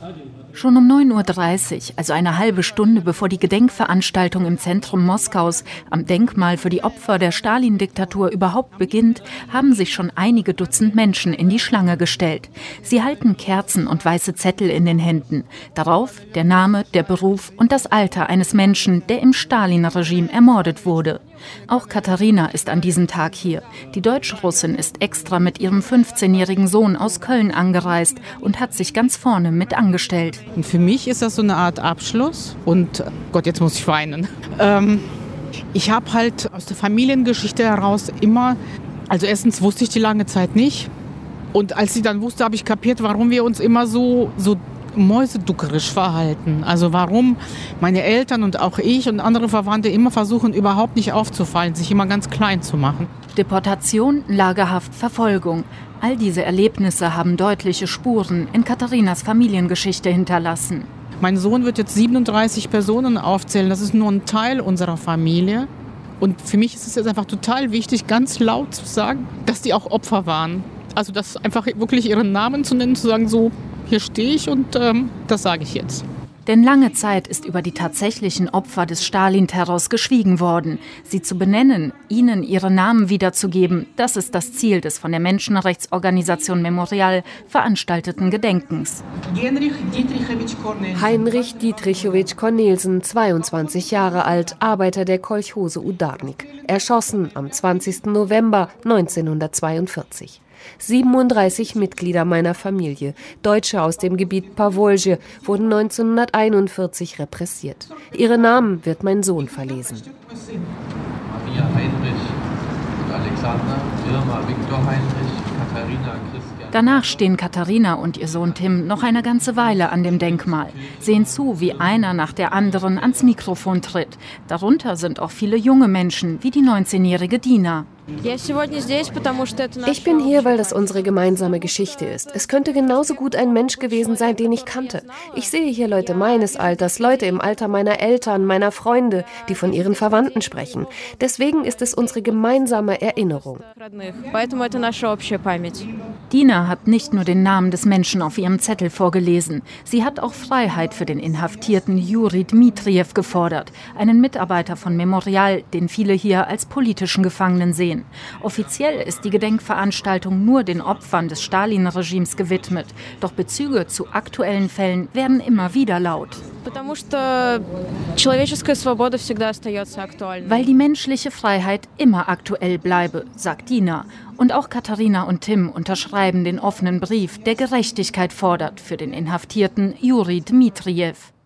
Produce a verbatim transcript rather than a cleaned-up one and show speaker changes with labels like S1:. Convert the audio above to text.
S1: Schon um neun Uhr dreißig, also eine halbe Stunde bevor die Gedenkveranstaltung im Zentrum Moskaus am Denkmal für die Opfer der Stalin-Diktatur überhaupt beginnt, haben sich schon einige Dutzend Menschen in die Schlange gestellt. Sie halten Kerzen und weiße Zettel in den Händen. Darauf der Name, der Beruf und das Alter eines Menschen, der im Stalin-Regime ermordet wurde. Auch Katharina ist an diesem Tag hier. Die Deutsch-Russin ist extra mit ihrem fünfzehnjährigen Sohn aus Köln angereist und hat sich ganz vorne mit angestellt.
S2: Und für mich ist das so eine Art Abschluss. Und Gott, jetzt muss ich weinen. Ähm, ich habe halt aus der Familiengeschichte heraus immer, also erstens wusste ich die lange Zeit nicht. Und als ich dann wusste, habe ich kapiert, warum wir uns immer so, so mäuseduckerisch verhalten. Also warum meine Eltern und auch ich und andere Verwandte immer versuchen, überhaupt nicht aufzufallen, sich immer ganz klein zu machen.
S1: Deportation, Lagerhaft, Verfolgung. All diese Erlebnisse haben deutliche Spuren in Katharinas Familiengeschichte hinterlassen.
S2: Mein Sohn wird jetzt siebenunddreißig Personen aufzählen. Das ist nur ein Teil unserer Familie. Und für mich ist es jetzt einfach total wichtig, ganz laut zu sagen, dass die auch Opfer waren. Also das einfach wirklich ihren Namen zu nennen, zu sagen, so, hier stehe ich und ähm, das sage ich jetzt.
S1: Denn lange Zeit ist über die tatsächlichen Opfer des Stalin-Terrors geschwiegen worden. Sie zu benennen, ihnen ihre Namen wiederzugeben, das ist das Ziel des von der Menschenrechtsorganisation Memorial veranstalteten Gedenkens.
S3: Heinrich Dietrichowitsch Cornelsen, zweiundzwanzig Jahre alt, Arbeiter der Kolchose Udarnik. Erschossen am zwanzigsten November neunzehnhundertzweiundvierzig. siebenunddreißig Mitglieder meiner Familie, Deutsche aus dem Gebiet Powolje, wurden neunzehnhunderteinundvierzig repressiert. Ihre Namen wird mein Sohn verlesen.
S4: Maria Heinrich und Alexander, Irma Viktor Heinrich, Katharina Christian.
S1: Danach stehen Katharina und ihr Sohn Tim noch eine ganze Weile an dem Denkmal, sehen zu, wie einer nach der anderen ans Mikrofon tritt. Darunter sind auch viele junge Menschen, wie die neunzehnjährige Dina.
S3: Ich bin hier, weil das unsere gemeinsame Geschichte ist. Es könnte genauso gut ein Mensch gewesen sein, den ich kannte. Ich sehe hier Leute meines Alters, Leute im Alter meiner Eltern, meiner Freunde, die von ihren Verwandten sprechen. Deswegen ist es unsere gemeinsame Erinnerung.
S1: Dina hat nicht nur den Namen des Menschen auf ihrem Zettel vorgelesen. Sie hat auch Freiheit für den inhaftierten Juri Dmitrijew gefordert, einen Mitarbeiter von Memorial, den viele hier als politischen Gefangenen sehen. Offiziell ist die Gedenkveranstaltung nur den Opfern des Stalin-Regimes gewidmet. Doch Bezüge zu aktuellen Fällen werden immer wieder laut. Weil die menschliche Freiheit immer aktuell bleibe, sagt Dina. Und auch Katharina und Tim unterschreiben den offenen Brief, der Gerechtigkeit fordert für den inhaftierten Juri Dmitrijew.